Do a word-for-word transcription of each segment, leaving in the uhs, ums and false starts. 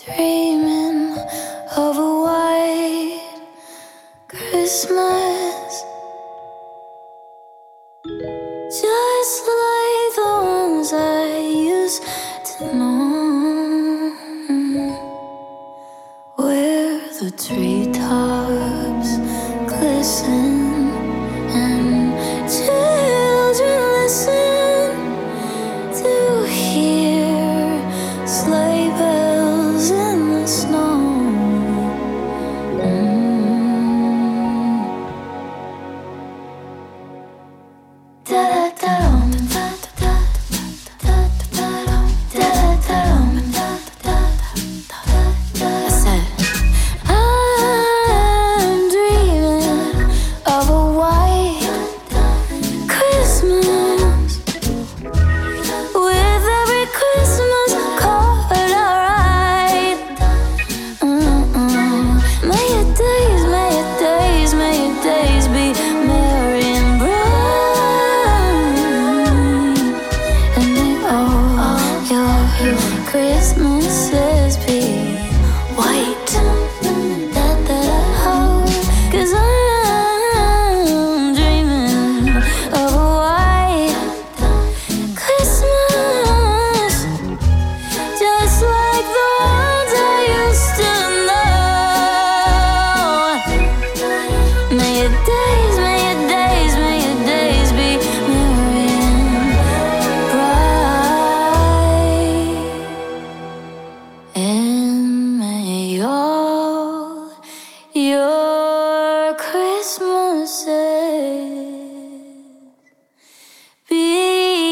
Dreaming of a white Christmas, just like the ones I used to know, where the treetops glisten and children listen to hear sleigh bells in the snow. Christmases be white, that that house, 'cause I'm dreaming of a white Christmas, just like the ones I used to know. May your days, may your days, may your days be merry and bright. And may all your Christmases be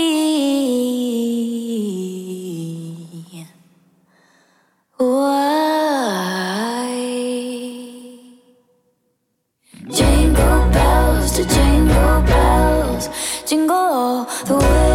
white. Jingle bells to jingle bells, jingle all the way.